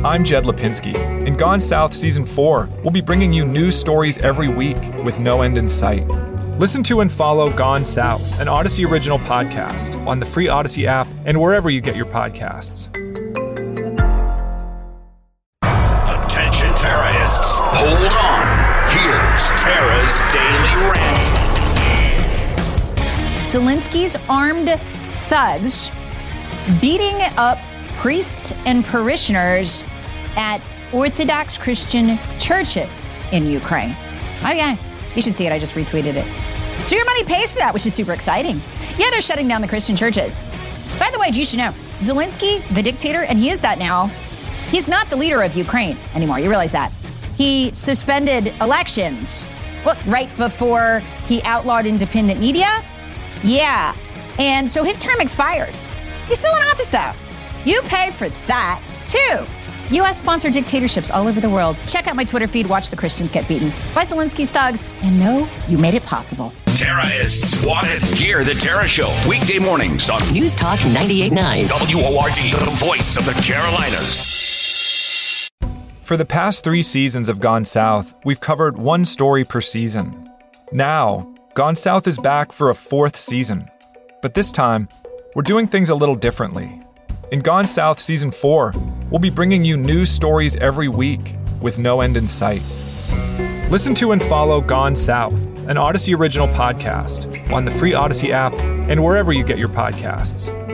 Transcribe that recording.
I'm Jed Lipinski. In Gone South Season 4, we'll be bringing you news stories every week with no end in sight. Listen to and follow Gone South, an Odyssey original podcast, on the free Odyssey app and wherever you get your podcasts. Attention terrorists, hold on. Here's Tara's Daily Rant. Zelensky's armed thugs beating up priests and parishioners at Orthodox Christian churches in Ukraine. Oh yeah, you should see it. I just retweeted it. So your money pays for that, which is super exciting. Yeah, they're shutting down the Christian churches. By the way, you should know, Zelensky, the dictator, and he is that now, he's not the leader of Ukraine anymore. You realize that? He suspended elections, right before he outlawed independent media. Yeah, and so his term expired. He's still in office, though. You pay for that, too. U.S.-sponsored dictatorships all over the world. Check out my Twitter feed, watch the Christians get beaten by Zelensky's thugs, and know you made it possible. Tara is swatted. Hear the Tara Show, weekday mornings on News Talk 98.9. WORD, the voice of the Carolinas. For the past 3 seasons of Gone South, we've covered one story per season. Now, Gone South is back for a 4th season. But this time, we're doing things a little differently. In Gone South Season 4, we'll be bringing you news stories every week with no end in sight. Listen to and follow Gone South, an Odyssey original podcast, on the free Odyssey app and wherever you get your podcasts.